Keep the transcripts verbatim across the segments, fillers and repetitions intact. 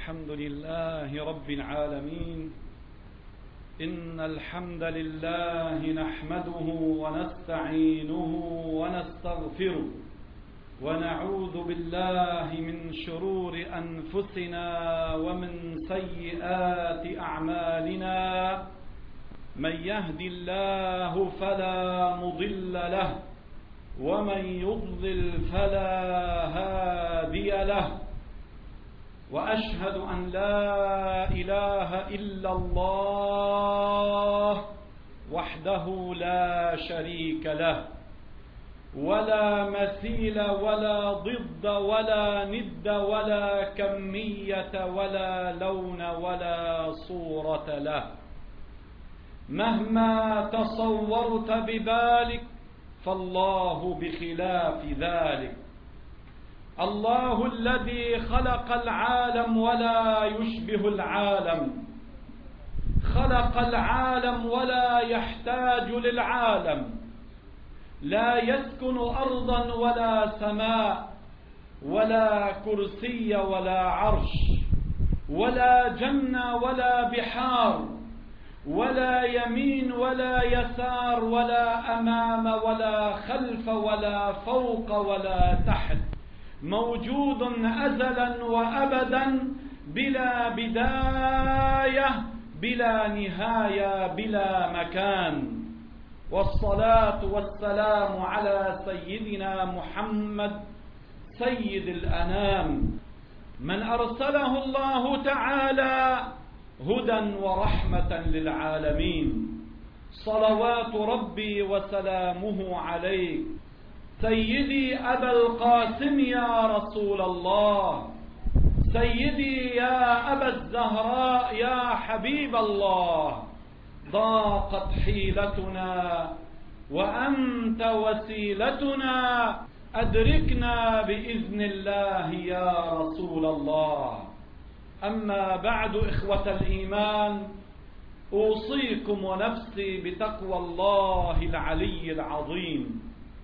الحمد لله رب العالمين. إن الحمد لله نحمده ونستعينه ونستغفره ونعوذ بالله من شرور أنفسنا ومن سيئات أعمالنا. من يهد الله فلا مضل له ومن يضلل فلا هادي له، وأشهد أن لا إله إلا الله وحده لا شريك له، ولا مثيل ولا ضد ولا ند ولا كمية ولا لون ولا صورة له. مهما تصورت ببالك فالله بخلاف ذلك. الله الذي خلق العالم ولا يشبه العالم، خلق العالم ولا يحتاج للعالم، لا يسكن أرضا ولا سماء ولا كرسي ولا عرش ولا جنة ولا بحار ولا يمين ولا يسار ولا أمام ولا خلف ولا فوق ولا تحت، موجود أزلا وأبدا بلا بداية بلا نهاية بلا مكان. والصلاة والسلام على سيدنا محمد سيد الأنام، من أرسله الله تعالى هدى ورحمة للعالمين. صلوات ربي وسلامه عليك سيدي أبا القاسم يا رسول الله، سيدي يا أبا الزهراء يا حبيب الله. ضاقت حيلتنا وأنت وسيلتنا، أدركنا بإذن الله يا رسول الله. أما بعد، إخوة الإيمان، أوصيكم ونفسي بتقوى الله العلي العظيم،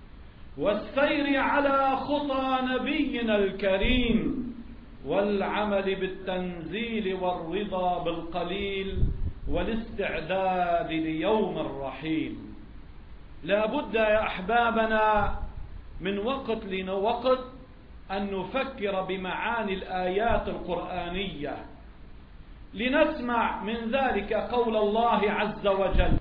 والسير على خطى نبينا الكريم، والعمل بالتنزيل والرضا بالقليل، والاستعداد ليوم الرحيل. لا بد يا أحبابنا من وقت لوقت أن نفكر بمعاني الآيات القرآنية، لنسمع من ذلك قول الله عز وجل: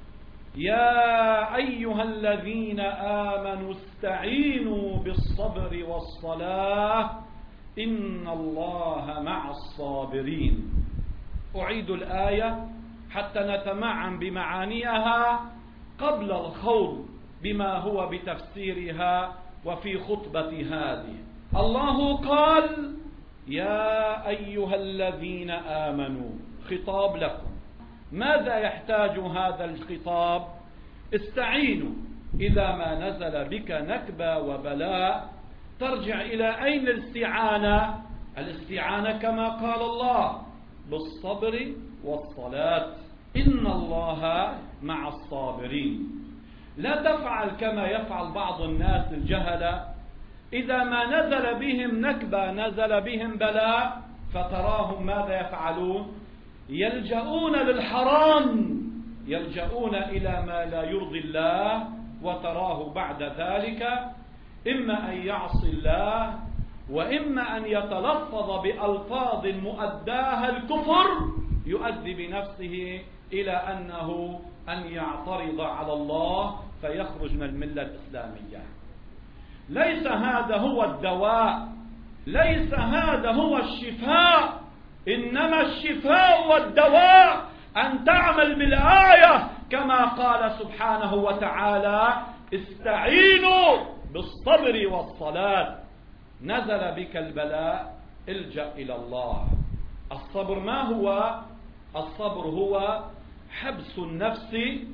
يا أيها الذين آمنوا استعينوا بالصبر والصلاة إن الله مع الصابرين. أعيد الآية حتى نتمعن بمعانيها قبل الخوض بما هو بتفسيرها وفي خطبة هذه. الله قال: يا أيها الذين آمنوا، خطاب لكم. ماذا يحتاج هذا الخطاب؟ استعينوا. إذا ما نزل بك نكبة وبلاء ترجع إلى أين الاستعانة؟ الاستعانة كما قال الله: بالصبر والصلاة إن الله مع الصابرين. لا تفعل كما يفعل بعض الناس الجهلة، إذا ما نزل بهم نكبة، نزل بهم بلاء، فتراهم ماذا يفعلون؟ يلجؤون للحرام، يلجؤون إلى ما لا يرضي الله، وتراه بعد ذلك إما أن يعصي الله، وإما أن يتلفظ بألفاظ مؤداها الكفر يؤدي بنفسه إلى أنه أن يعترض على الله فيخرج من الملة الإسلامية. ليس هذا هو الدواء، ليس هذا هو الشفاء، إنما الشفاء والدواء أن تعمل بالآية كما قال سبحانه وتعالى: استعينوا بالصبر والصلاة. نزل بك البلاء، الجأ إلى الله. الصبر ما هو؟ الصبر هو حبس النفس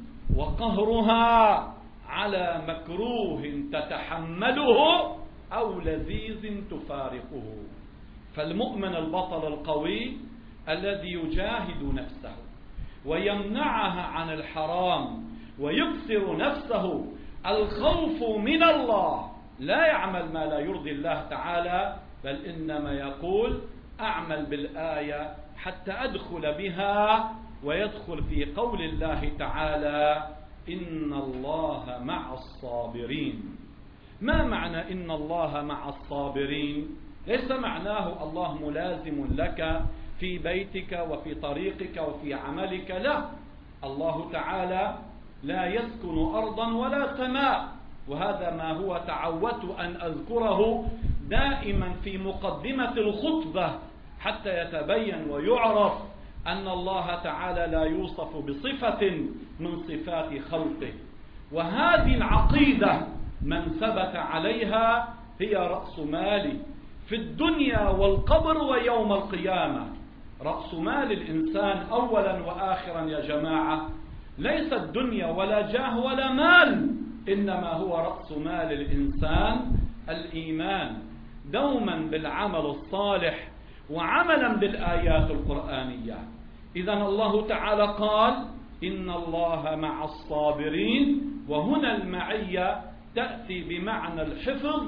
وقهرها على مكروه تتحمله أو لذيذ تفارقه. فالمؤمن البطل القوي الذي يجاهد نفسه ويمنعها عن الحرام ويكسر نفسه الخوف من الله، لا يعمل ما لا يرضي الله تعالى، بل إنما يقول: أعمل بالآية حتى أدخل بها ويدخل في قول الله تعالى إن الله مع الصابرين. ما معنى إن الله مع الصابرين؟ ليس معناه الله ملازم لك في بيتك وفي طريقك وفي عملك، لا، الله تعالى لا يسكن أرضا ولا سماء، وهذا ما هو تعودت أن أذكره دائما في مقدمة الخطبة حتى يتبين ويعرف أن الله تعالى لا يوصف بصفة من صفات خلقه. وهذه العقيدة من ثبت عليها هي رأس مالي في الدنيا والقبر ويوم القيامة. رأس مال الإنسان أولا وآخرا يا جماعة ليس الدنيا ولا جاه ولا مال، إنما هو رأس مال الإنسان الإيمان، دوما بالعمل الصالح وعملا بالآيات القرآنية. إذن الله تعالى قال إن الله مع الصابرين، وهنا المعية تأتي بمعنى الحفظ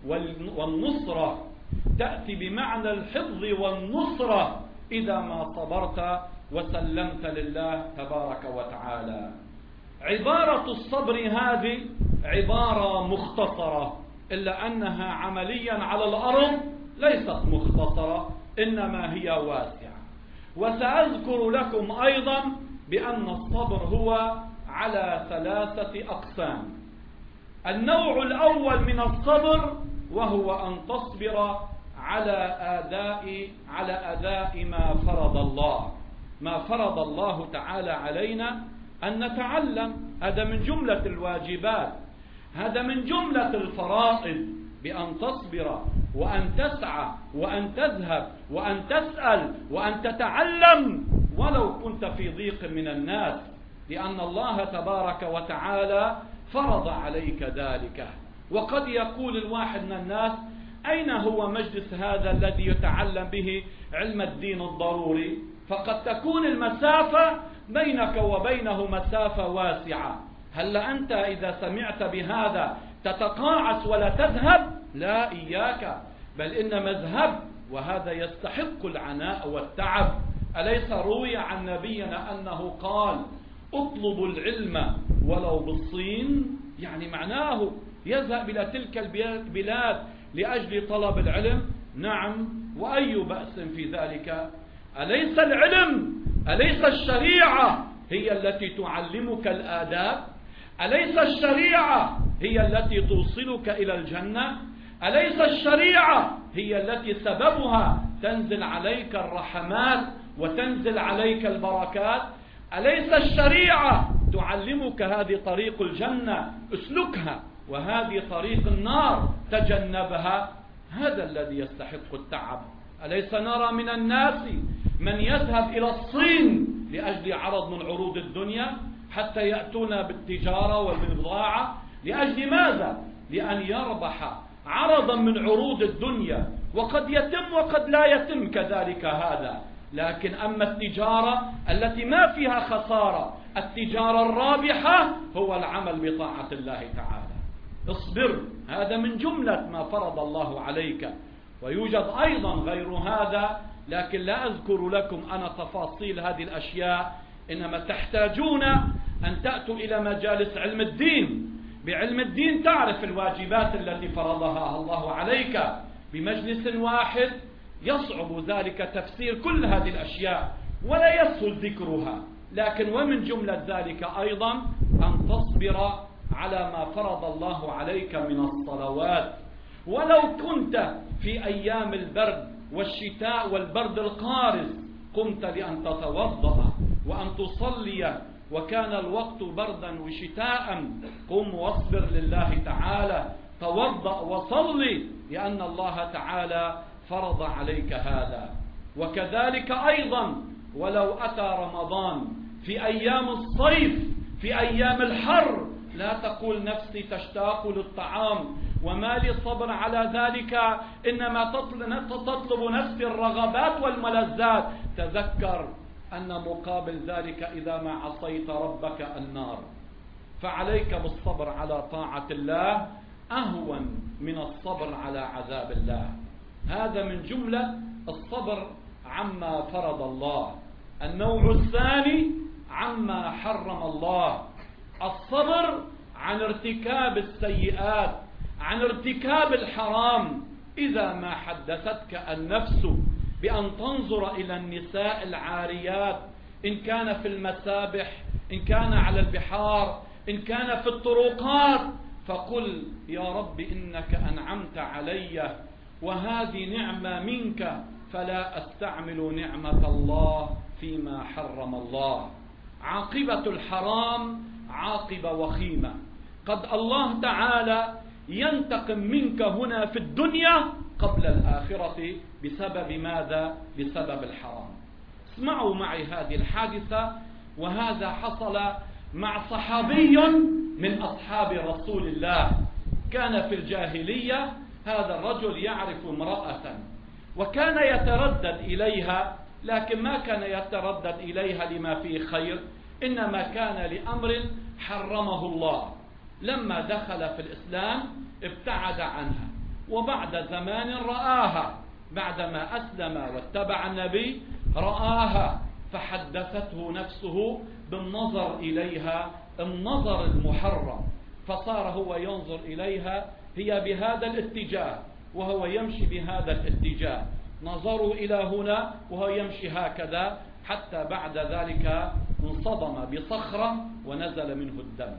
والنصرة، تأتي بمعنى الحفظ والنصرة إذا ما صبرت وسلمت لله تبارك وتعالى. عبارة الصبر هذه عبارة مختصرة، إلا أنها عمليا على الأرض ليست مختصرة، إنما هي واسعة. وسأذكر لكم أيضا بأن الصبر هو على ثلاثة أقسام. النوع الأول من الصبر وهو أن تصبر على أداء على أداء ما فرض الله. ما فرض الله تعالى علينا أن نتعلم، هذا من جملة الواجبات، هذا من جملة الفرائض، بأن تصبر وأن تسعى وأن تذهب وأن تسأل وأن تتعلم ولو كنت في ضيق من الناس، لأن الله تبارك وتعالى فرض عليك ذلك. وقد يقول الواحد من الناس أين هو مجلس هذا الذي يتعلم به علم الدين الضروري؟ فقد تكون المسافة بينك وبينه مسافة واسعة. هل أنت إذا سمعت بهذا تتقاعس ولا تذهب؟ لا، إياك، بل إنما اذهب، وهذا يستحق العناء والتعب. أليس روي عن نبينا أنه قال اطلبوا العلم ولو بالصين؟ يعني معناه يذهب إلى تلك البلاد لأجل طلب العلم. نعم، وأي بأس في ذلك؟ أليس العلم، أليس الشريعة هي التي تعلمك الآداب؟ أليس الشريعة هي التي توصلك إلى الجنة؟ أليس الشريعة هي التي سببها تنزل عليك الرحمات وتنزل عليك البركات؟ أليس الشريعة تعلمك هذه طريق الجنة اسلكها، وهذه طريق النار تجنبها؟ هذا الذي يستحق التعب. أليس نرى من الناس من يذهب إلى الصين لأجل عرض من عروض الدنيا حتى يأتون بالتجارة والبضاعة؟ لأجل ماذا؟ لأن يربح عرضا من عروض الدنيا، وقد يتم وقد لا يتم كذلك هذا. لكن أما التجارة التي ما فيها خسارة، التجارة الرابحة هو العمل بطاعة الله تعالى. اصبر، هذا من جملة ما فرض الله عليك. ويوجد أيضا غير هذا، لكن لا أذكر لكم أنا تفاصيل هذه الأشياء، إنما تحتاجون أن تأتوا إلى مجالس علم الدين. بعلم الدين تعرف الواجبات التي فرضها الله عليك. بمجلس واحد يصعب ذلك تفسير كل هذه الأشياء ولا يسهل ذكرها، لكن ومن جملة ذلك أيضا أن تصبر على ما فرض الله عليك من الصلوات. ولو كنت في أيام البرد والشتاء والبرد القارس قمت لأن تتوضأ وأن تصلي، وكان الوقت بردا وشتاء، قم واصبر لله تعالى، توضأ وصلي، لأن الله تعالى فرض عليك هذا. وكذلك أيضا ولو أتى رمضان في أيام الصيف في أيام الحر، لا تقول نفسي تشتاق للطعام وما لي صبر على ذلك، إنما تطلب نفسي الرغبات والملذات. تذكر أن مقابل ذلك إذا ما عصيت ربك النار، فعليك بالصبر على طاعة الله أهون من الصبر على عذاب الله. هذا من جملة الصبر عما فرض الله. النوع الثاني عما حرم الله، الصبر عن ارتكاب السيئات، عن ارتكاب الحرام. إذا ما حدثتك النفس بأن تنظر إلى النساء العاريات، إن كان في المسابح، إن كان على البحار، إن كان في الطرقات، فقل يا رب إنك أنعمت علي وهذه نعمة منك، فلا أستعمل نعمة الله فيما حرم الله. عاقبة الحرام عاقبة وخيمة، قد الله تعالى ينتقم منك هنا في الدنيا قبل الآخرة بسبب ماذا؟ بسبب الحرام. اسمعوا معي هذه الحادثة، وهذا حصل مع صحابي من أصحاب رسول الله. كان في الجاهلية هذا الرجل يعرف امرأة وكان يتردد إليها، لكن ما كان يتردد إليها لما فيه خير، إنما كان لأمر حرمه الله. لما دخل في الإسلام ابتعد عنها، وبعد زمان رآها، بعدما أسلم واتبع النبي رآها، فحدثته نفسه بالنظر إليها النظر المحرم، فصار هو ينظر إليها هي بهذا الاتجاه وهو يمشي بهذا الاتجاه، نظروا إلى هنا وهو يمشي هكذا، حتى بعد ذلك انصدم بصخرة ونزل منه الدم.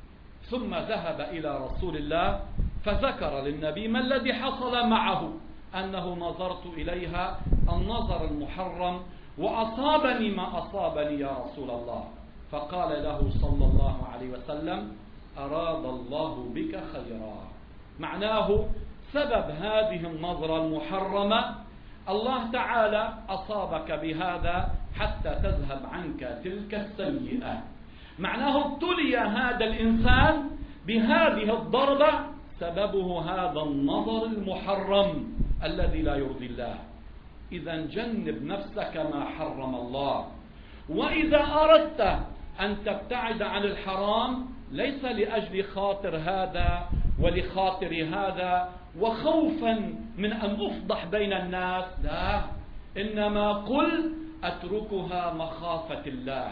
ثم ذهب إلى رسول الله فذكر للنبي ما الذي حصل معه، أنه نظرت إليها النظر المحرم وأصابني ما أصابني يا رسول الله. فقال له صلى الله عليه وسلم أراد الله بك خيرا، معناه سبب هذه النظرة المحرمة الله تعالى أصابك بهذا حتى تذهب عنك تلك السيئة. معناه ابتلي هذا الإنسان بهذه الضربة سببه هذا النظر المحرم الذي لا يرضي الله. إذا جنب نفسك ما حرم الله. وإذا أردت أن تبتعد عن الحرام ليس لأجل خاطر هذا ولخاطر هذا وخوفا من أن أفضح بين الناس، لا، إنما قل أتركها مخافة الله.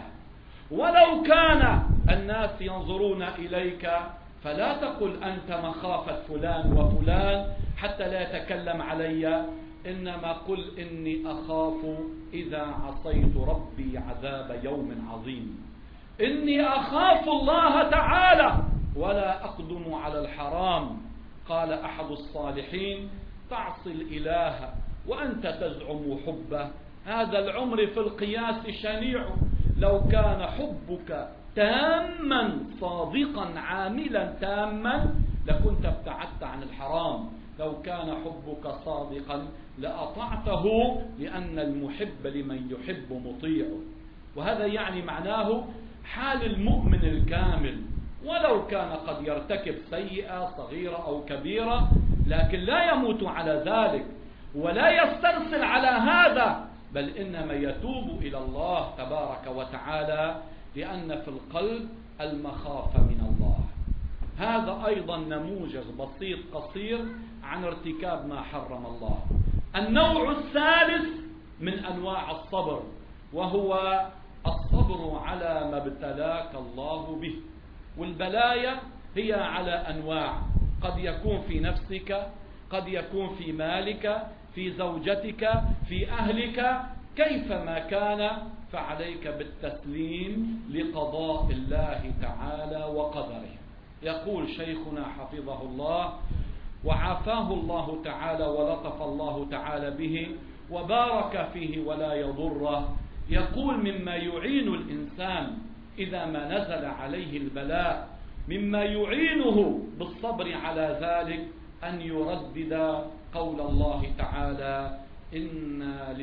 ولو كان الناس ينظرون إليك فلا تقل أنت مخافة فلان وفلان حتى لا يتكلم علي، إنما قل إني أخاف إذا عصيت ربي عذاب يوم عظيم. إني أخاف الله تعالى ولا أقدم على الحرام. قال أحد الصالحين تعصي الإله وأنت تزعم حبه، هذا العمر في القياس شنيع. لو كان حبك تاما صادقا عاملا تاما لكنت ابتعدت عن الحرام. لو كان حبك صادقا لأطعته، لأن المحب لمن يحب مطيع. وهذا يعني معناه حال المؤمن الكامل، ولو كان قد يرتكب سيئة صغيرة أو كبيرة، لكن لا يموت على ذلك ولا يسترسل على هذا، بل إنما يتوب إلى الله تبارك وتعالى، لأن في القلب المخافة من الله. هذا أيضا نموذج بسيط قصير عن ارتكاب ما حرم الله. النوع الثالث من أنواع الصبر وهو الصبر على ما ابتلاك الله به. والبلايا هي على أنواع، قد يكون في نفسك، قد يكون في مالك، في زوجتك، في أهلك، كيفما كان فعليك بالتسليم لقضاء الله تعالى وقدره. يقول شيخنا حفظه الله وعافاه الله تعالى ولطف الله تعالى به وبارك فيه ولا يضره، يقول مما يعين الإنسان إذا ما نزل عليه البلاء، مما يعينه بالصبر على ذلك أن يردد قول الله تعالى إنا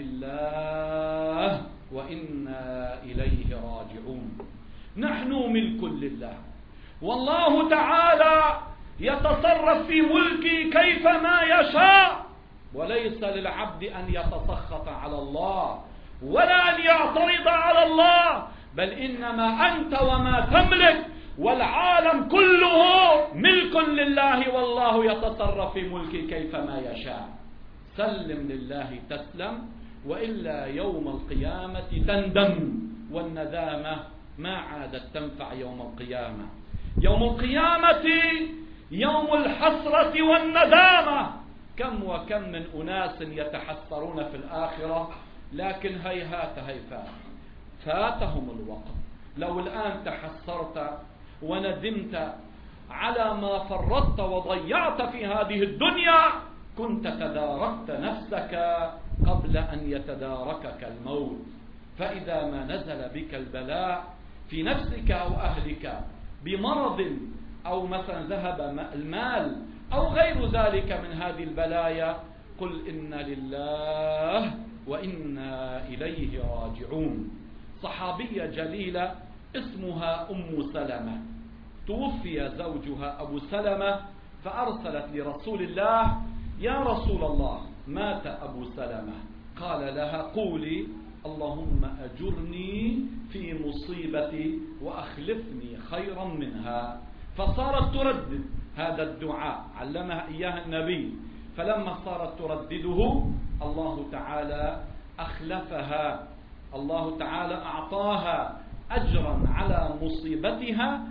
لله وإنا إليه راجعون. نحن ملك لله، والله تعالى يتصرف في ملكه كيفما يشاء، وليس للعبد أن يتسخط على الله ولا أن يعترض على الله، بل إنما أنت وما تملك والعالم كله ملك لله، والله يتصرف في ملكه كيفما يشاء. سلم لله تسلم، وإلا يوم القيامة تندم، والندامة ما عادت تنفع يوم القيامة. يوم القيامة يوم الحسرة والندامة. كم وكم من أناس يتحسرون في الآخرة، لكن هيهات هيفات فاتهم الوقت. لو الآن تحسرت وندمت على ما فرطت وضيعت في هذه الدنيا، كنت تداركت نفسك قبل أن يتداركك الموت. فإذا ما نزل بك البلاء في نفسك أو أهلك بمرض، أو مثلا ذهب المال أو غير ذلك من هذه البلايا، قل إنا لله وإنا إليه راجعون. صحابية جليلة اسمها أم سلمة، توفي زوجها أبو سلمة، فأرسلت لرسول الله: يا رسول الله مات أبو سلمة. قال لها: قولي اللهم أجرني في مصيبتي وأخلفني خيرا منها. فصارت تردد هذا الدعاء، علمها إياه النبي. فلما صارت تردده، الله تعالى أخلفها، الله تعالى أعطاها أجرا على مصيبتها،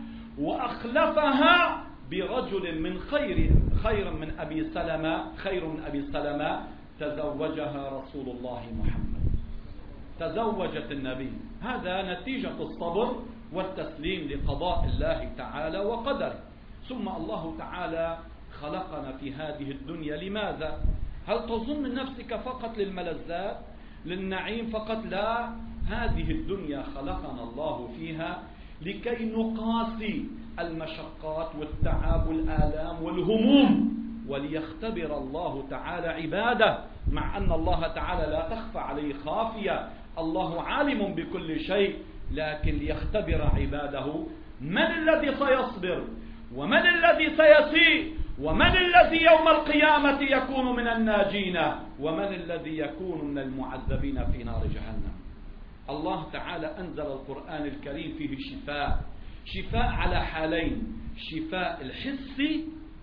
وأخلفها برجل من خير خير من أبي سلمة خير من أبي سلمة تزوجها رسول الله محمد، تزوجت النبي. هذا نتيجة الصبر والتسليم لقضاء الله تعالى وقدره. ثم الله تعالى خلقنا في هذه الدنيا لماذا؟ هل تظن نفسك فقط للملذات، للنعيم فقط؟ لا، هذه الدنيا خلقنا الله فيها لكي نقاسي المشقات والتعب والآلام والهموم، وليختبر الله تعالى عباده، مع أن الله تعالى لا تخفى عليه خافية، الله عالم بكل شيء، لكن ليختبر عباده من الذي سيصبر، ومن الذي سيسيء، ومن الذي يوم القيامة يكون من الناجين، ومن الذي يكون من المعذبين في نار جهنم. الله تعالى أنزل القرآن الكريم فيه شفاء، شفاء على حالين: شفاء الحسي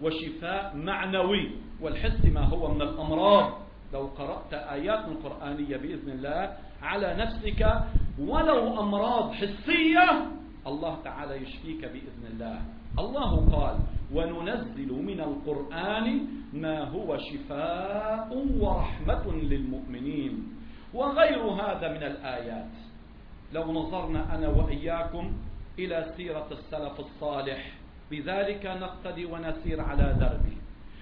وشفاء معنوي. والحس ما هو من الأمراض. لو قرأت آيات قرآنية بإذن الله على نفسك ولو أمراض حسية، الله تعالى يشفيك بإذن الله. الله قال: وننزل من القرآن ما هو شفاء ورحمة للمؤمنين. وغير هذا من الآيات. لو نظرنا أنا وإياكم إلى سيرة السلف الصالح، بذلك نقتدي ونسير على دربه.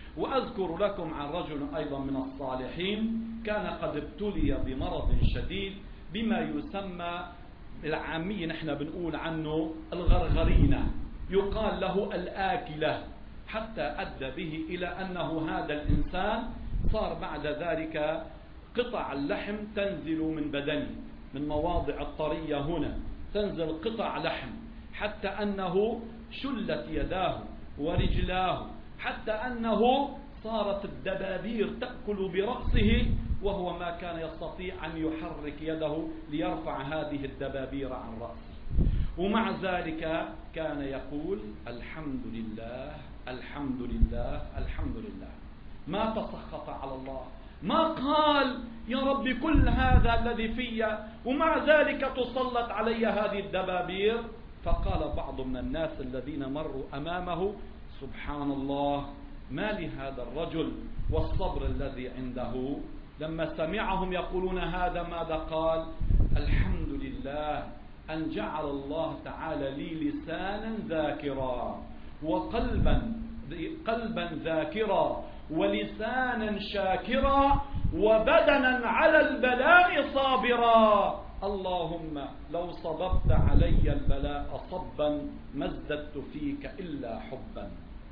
وأذكر لكم عن رجل أيضا من الصالحين كان قد ابتلي بمرض شديد بما يسمى بالعامية نحن بنقول عنه الغرغرينة، يقال له الآكلة، حتى أدى به إلى أنه هذا الإنسان صار بعد ذلك قطع اللحم تنزل من بدنه، من مواضع الطرية هنا تنزل قطع لحم، حتى أنه شلت يداه ورجلاه، حتى أنه صارت الدبابير تأكل برأسه، وهو ما كان يستطيع أن يحرك يده ليرفع هذه الدبابير عن رأسه. ومع ذلك كان يقول: الحمد لله الحمد لله الحمد لله. ما تسخط على الله، ما قال: يا رب كل هذا الذي في ومع ذلك تسلط علي هذه الدبابير. فقال بعض من الناس الذين مروا أمامه: سبحان الله، ما لهذا الرجل والصبر الذي عنده. لما سمعهم يقولون هذا ماذا قال؟ الحمد لله أن جعل الله تعالى لي لسانا ذاكرا وقلبا قلبا ذاكرا ولسانا شاكرا وبدنا على البلاء صابرا. اللهم لو صببت علي البلاء صبا ما ازددت فيك إلا حبا.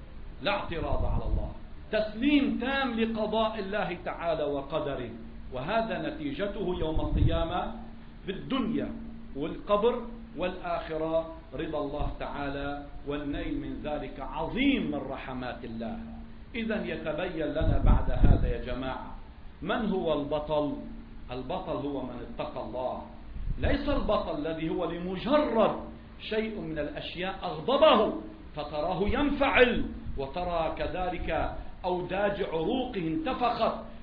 لا اعتراض على الله، تسليم تام لقضاء الله تعالى وقدره. وهذا نتيجته يوم القيامة في الدنيا والقبر والآخرة رضا الله تعالى والنيل من ذلك عظيم من رحمات الله. إذن يتبين لنا بعد هذا يا جماعة من هو البطل. البطل هو من اتقى الله، ليس البطل الذي هو لمجرد شيء من الأشياء أغضبه فتراه ينفعل، وترى كذلك أوداج عروقه انتفخت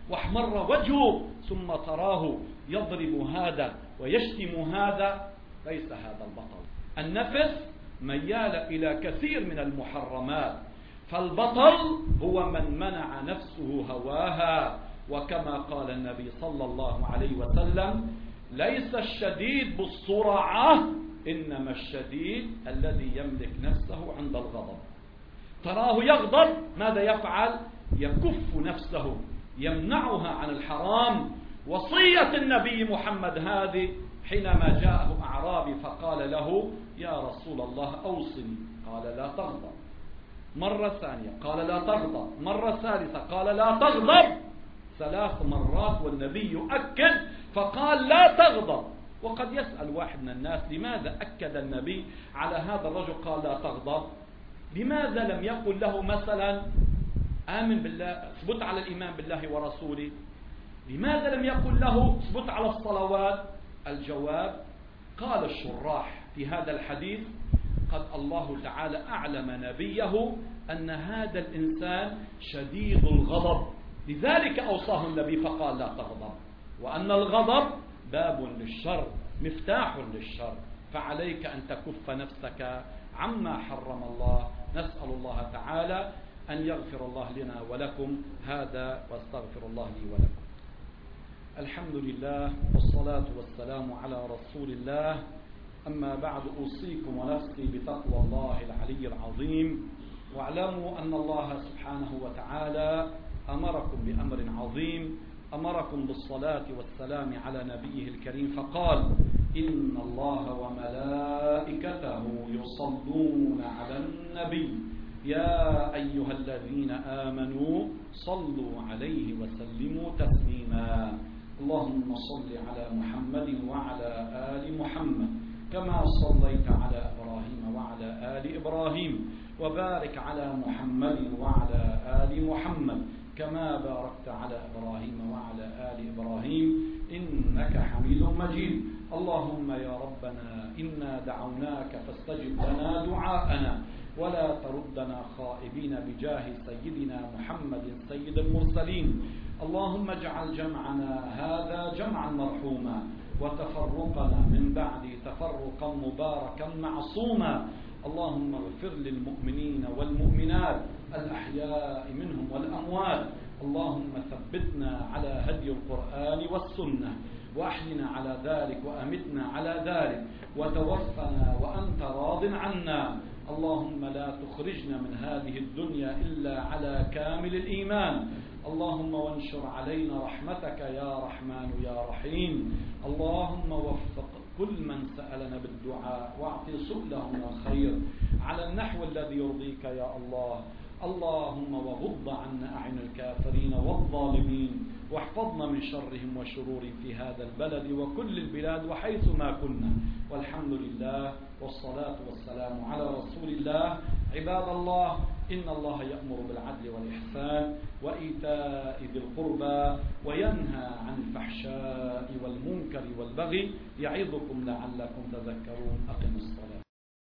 واحمر وجهه ثم تراه يضرب هذا ويشتم هذا، ليس هذا البطل. النفس ميال إلى كثير من المحرمات، فالبطل هو من منع نفسه هواها. وكما قال النبي صلى الله عليه وسلم: ليس الشديد بالسرعة، إنما الشديد الذي يملك نفسه عند الغضب. تراه يغضب، ماذا يفعل؟ يكف نفسه، يمنعها عن الحرام. وصية النبي محمد هذه حينما جاءه أعرابي فقال له: يا رسول الله أوصني، قال: لا تغضب. مرة ثانية قال: لا تغضب. مرة ثالثة قال: لا تغضب. ثلاث مرات والنبي يؤكد، فقال: لا تغضب. وقد يسأل واحد من الناس: لماذا أكد النبي على هذا الرجل قال لا تغضب؟ لماذا لم يقل له مثلا آمن بالله، اثبت على الإيمان بالله ورسوله؟ لماذا لم يقل له اثبت على الصلوات؟ الجواب: قال الشراح في هذا الحديث: قد الله تعالى أعلم نبيه أن هذا الإنسان شديد الغضب، لذلك أوصاه النبي فقال لا تغضب، وأن الغضب باب للشر، مفتاح للشر، فعليك أن تكف نفسك عما حرم الله. نسأل الله تعالى أن يغفر الله لنا ولكم هذا، واستغفر الله لي ولكم. الحمد لله والصلاة والسلام على رسول الله. أما بعد، أوصيكم ونفسي بتقوى الله العلي العظيم، واعلموا أن الله سبحانه وتعالى أمركم بأمر عظيم، أمركم بالصلاة والسلام على نبيه الكريم، فقال: إن الله وملائكته يصلون على النبي يا أيها الذين آمنوا صلوا عليه وسلموا تسليما. اللهم صل على محمد وعلى آل محمد كما صليت على إبراهيم وعلى آل إبراهيم، وبارك على محمد وعلى آل محمد كما باركت على إبراهيم وعلى آل إبراهيم إنك حميد مجيد. اللهم يا ربنا إنا دعوناك فاستجب لنا دعاءنا، ولا تردنا خائبين بجاه سيدنا محمد سيد المرسلين. اللهم اجعل جمعنا هذا جمعا مرحوما، وتفرقنا من بعد تفرقا مباركا معصوما. اللهم اغفر للمؤمنين والمؤمنات الأحياء منهم والأموات. اللهم ثبتنا على هدي القرآن والسنة، وأحينا على ذلك، وأمتنا على ذلك، وتوفنا وأنت راض عنا. اللهم لا تخرجنا من هذه الدنيا إلا على كامل الإيمان. اللهم وانشر علينا رحمتك يا رحمن يا رحيم. اللهم وفق كل من سألنا بالدعاء، واعطي سؤله من الخير على النحو الذي يرضيك يا الله. اللهم وغض عنا أعين الكافرين والظالمين، واحفظنا من شرهم وشرورهم في هذا البلد وكل البلاد وحيث ما كنا. والحمد لله والصلاة والسلام على رسول الله. عباد الله، إن الله يأمر بالعدل والإحسان وإيتاء ذي القربى وينهى عن الفحشاء والمنكر والبغي، يعظكم لعلكم تذكرون. أقم الصلاة.